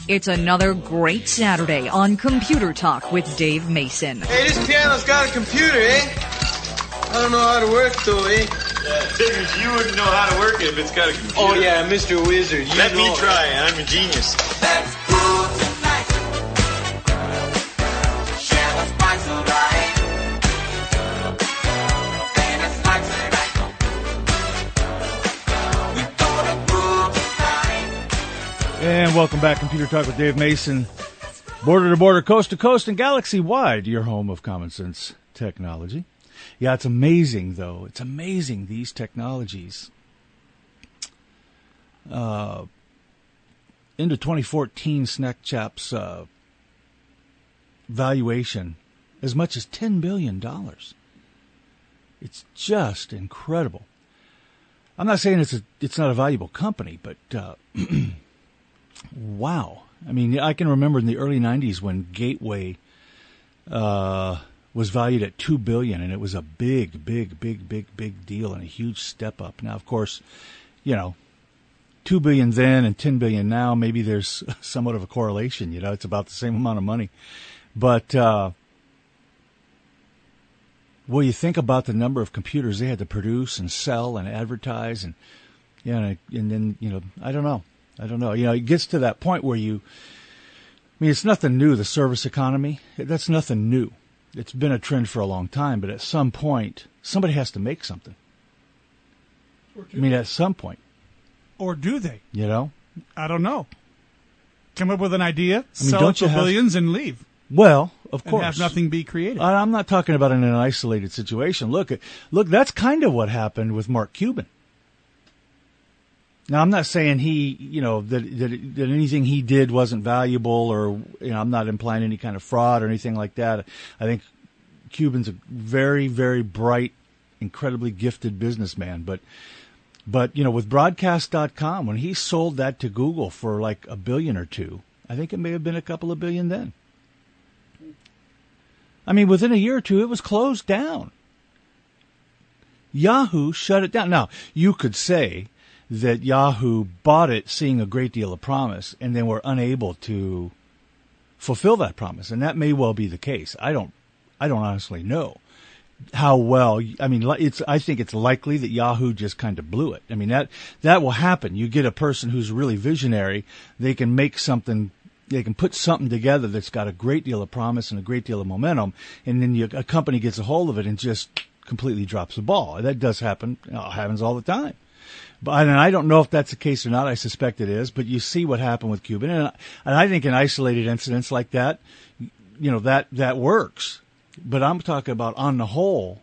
It's another great Saturday on Computer Talk with Dave Mason. Hey, this piano's got a computer, eh? I don't know how to work, though, eh? Yeah, figures you wouldn't know how to work it if it's got a computer. Oh, yeah, Mr. Wizard. Let me try. I'm a genius. Let's groove tonight. Share the spice of life. And it's like tonight. We're gonna groove tonight. And welcome back, Computer Talk with Dave Mason. Border to border, coast to coast, and galaxy-wide, your home of common sense technology. Yeah, it's amazing, though. It's amazing, these technologies. Into 2014, Snapchat's valuation, as much as $10 billion. It's just incredible. I'm not saying it's not a valuable company, but wow. I mean, I can remember in the early 90s when Gateway was valued at $2 billion, and it was a big deal and a huge step up. Now, of course, you know, $2 billion then and $10 billion now, maybe there's somewhat of a correlation. You know, it's about the same amount of money. But, well, you think about the number of computers they had to produce and sell and advertise, and, you know, and then, you know, I don't know. You know, it gets to that point where I mean, it's nothing new, the service economy. That's nothing new. It's been a trend for a long time, but at some point, somebody has to make something. I mean, at some point. Or do they? You know? I don't know. Come up with an idea, I mean, sell it for billions, and leave. Well, of course. And have nothing be created. I'm not talking about in an isolated situation. Look, that's kind of what happened with Mark Cuban. Now, I'm not saying he, you know, that anything he did wasn't valuable, or, you know, I'm not implying any kind of fraud or anything like that. I think Cuban's a very, very bright, incredibly gifted businessman. But you know, with Broadcast.com, when he sold that to Google for like $1 billion or $2 billion, I think it may have been a couple of billion then. I mean, within a year or two, it was closed down. Yahoo shut it down. Now, you could say that Yahoo bought it seeing a great deal of promise, and then were unable to fulfill that promise. And that may well be the case. I don't honestly know how well. I mean, I think it's likely that Yahoo just kind of blew it. I mean, that will happen. You get a person who's really visionary. They can make something. They can put something together that's got a great deal of promise and a great deal of momentum, and then a company gets a hold of it and just completely drops the ball. That does happen. It happens all the time. But I don't know if that's the case or not. I suspect it is. But you see what happened with Cuban, and I think in isolated incidents like that, you know, that works. But I'm talking about on the whole.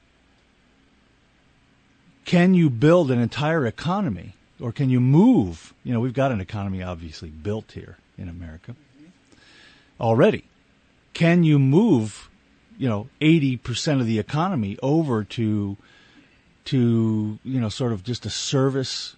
Can you build an entire economy, or can you move? You know, we've got an economy obviously built here in America already. Can you move, you know, 80% of the economy over to, you know, sort of just a service,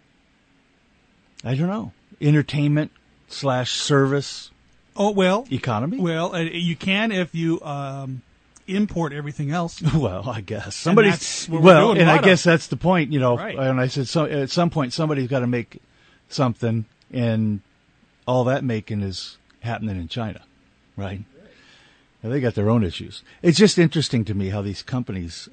I don't know, entertainment / service economy? Well, you can if you import everything else. Well, I guess. I guess that's the point, you know. Right. And I said, at some point, somebody's got to make something, and all that making is happening in China, right? Now, they got their own issues. It's just interesting to me how these companies...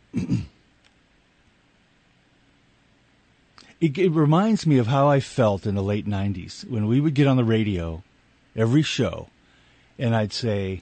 It reminds me of how I felt in the late 90s when we would get on the radio every show, and I'd say,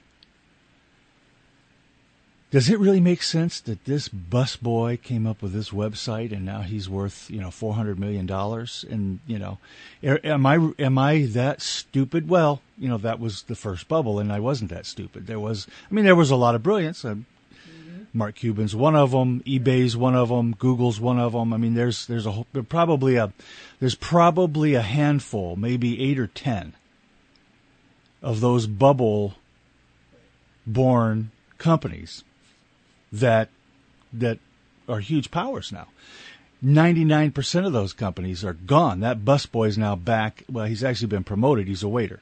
does it really make sense that this busboy came up with this website and now he's worth, you know, $400 million? And, you know, am I that stupid? Well, you know, that was the first bubble, and I wasn't that stupid. There was a lot of brilliance. Mark Cuban's one of them. eBay's one of them. Google's one of them. I mean, there's probably a handful, maybe 8 or 10 of those bubble-born companies that are huge powers now. 99% of those companies are gone. That busboy's now back. Well, he's actually been promoted. He's a waiter.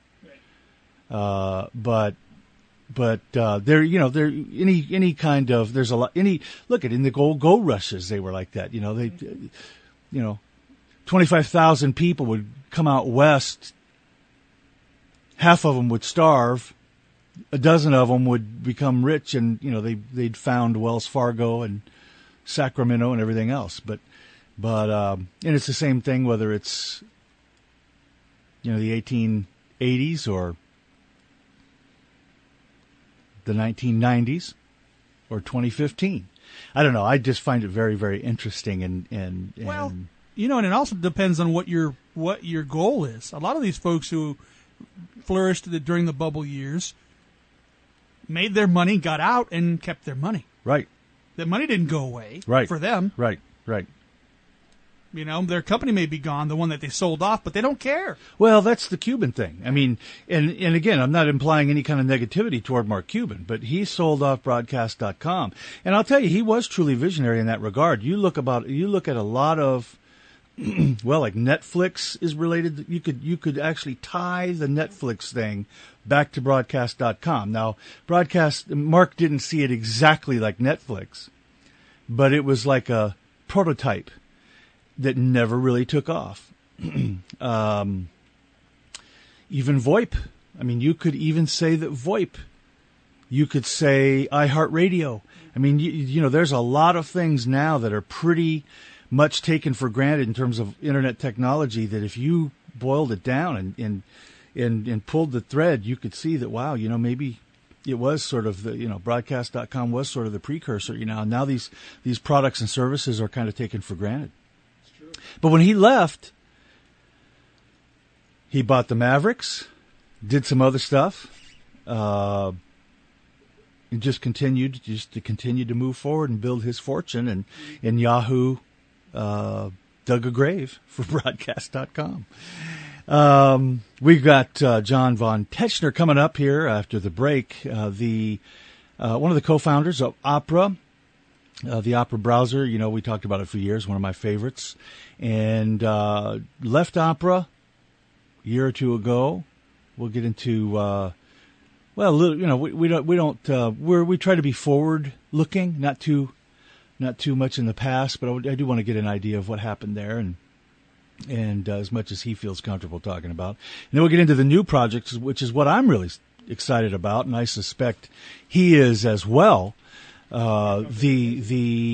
But there, you know, there any kind of, there's a lot, look at in the gold rushes, they were like that. You know, 25,000 people would come out west half of them would starve, a dozen of them would become rich, and they'd found Wells Fargo and Sacramento and everything else. But and it's the same thing whether it's the 1880s or the 1990s or 2015. I don't know. I just find it very, very interesting and well, and it also depends on what your goal is. A lot of these folks who flourished during the bubble years made their money, got out, and kept their money. Right. That money didn't go away for them. Right. Their company may be gone, the one that they sold off, but they don't care. Well, that's the Cuban thing. I mean, and again, I'm not implying any kind of negativity toward Mark Cuban, but he sold off broadcast.com. And I'll tell you, he was truly visionary in that regard. You look at a lot of, well, like Netflix is related. You could actually tie the Netflix thing back to broadcast.com. Now, Mark didn't see it exactly like Netflix, but it was like a prototype that never really took off. Even VoIP. I mean, you could even say that VoIP. You could say iHeartRadio. I mean, there's a lot of things now that are pretty much taken for granted in terms of internet technology that if you boiled it down and pulled the thread, you could see that, wow, maybe it was sort of the, broadcast.com was sort of the precursor, now these products and services are kind of taken for granted. But when he left, he bought the Mavericks, did some other stuff, and just continued to move forward and build his fortune. And Yahoo dug a grave for broadcast.com. We've got John Von Techner coming up here after the break. One of the co-founders of Opera. The Opera browser, we talked about it for years, one of my favorites, and left Opera a year or two ago. We'll get into we try to be forward looking, not too much in the past, but I do want to get an idea of what happened there and as much as he feels comfortable talking about. And then we'll get into the new projects, which is what I'm really excited about, and I suspect he is as well. The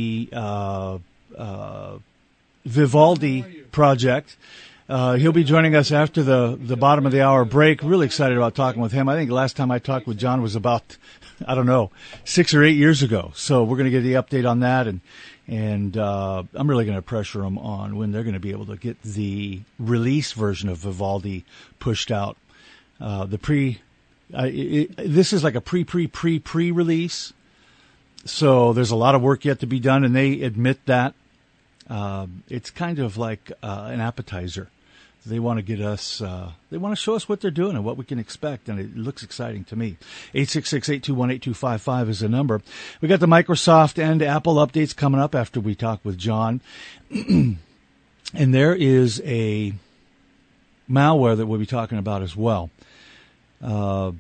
Vivaldi project. He'll be joining us after the bottom of the hour break. Really excited about talking with him. I think the last time I talked with John was about, 6 or 8 years ago. So we're going to get the update on that, and I'm really going to pressure them on when they're going to be able to get the release version of Vivaldi pushed out. This is like a pre-release. So there's a lot of work yet to be done, and they admit that. It's kind of like an appetizer. They want to get us, they want to show us what they're doing and what we can expect, and it looks exciting to me. 866-821-8255 is the number. We got the Microsoft and Apple updates coming up after we talk with John. And there is a malware that we'll be talking about as well. $1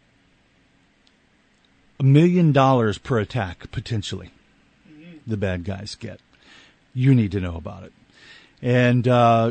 million per attack, potentially, the bad guys get. You need to know about it. And,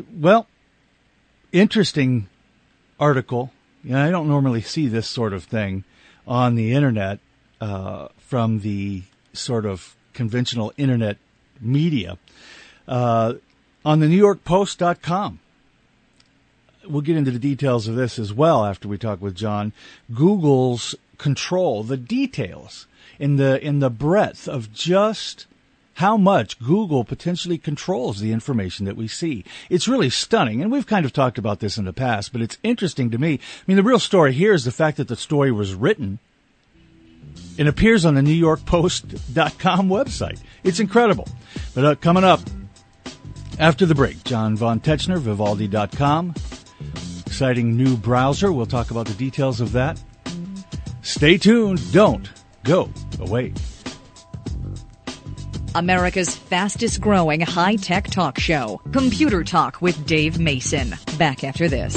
interesting article. I don't normally see this sort of thing on the internet from the sort of conventional internet media. On the NewYorkPost.com. We'll get into the details of this as well after we talk with John. Google's control, the details in the breadth of just how much Google potentially controls the information that we see. It's really stunning, and we've kind of talked about this in the past, but it's interesting to me. I mean, the real story here is the fact that the story was written and appears on the NewYorkPost.com website. It's incredible. But coming up after the break, John Von Techner, Vivaldi.com. Exciting new browser. We'll talk about the details of that. Stay tuned. Don't go away. America's fastest growing high-tech talk show, Computer Talk with Dave Mason. Back after this.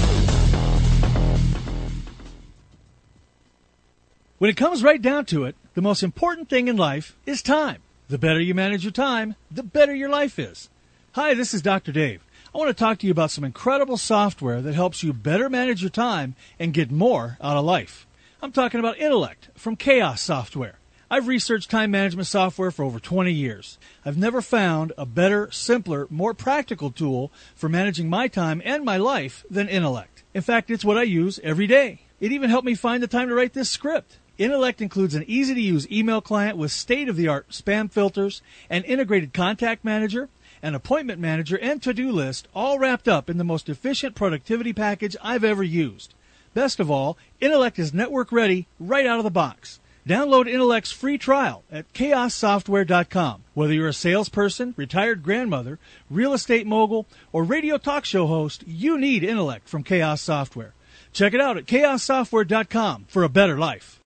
When it comes right down to it, the most important thing in life is time. The better you manage your time, the better your life is. Hi, this is Dr. Dave. I want to talk to you about some incredible software that helps you better manage your time and get more out of life. I'm talking about Intellect from Chaos Software. I've researched time management software for over 20 years. I've never found a better, simpler, more practical tool for managing my time and my life than Intellect. In fact, it's what I use every day. It even helped me find the time to write this script. Intellect includes an easy-to-use email client with state-of-the-art spam filters, an integrated contact manager, an appointment manager, and to-do list, all wrapped up in the most efficient productivity package I've ever used. Best of all, Intellect is network-ready right out of the box. Download Intellect's free trial at chaossoftware.com. Whether you're a salesperson, retired grandmother, real estate mogul, or radio talk show host, you need Intellect from Chaos Software. Check it out at chaossoftware.com for a better life.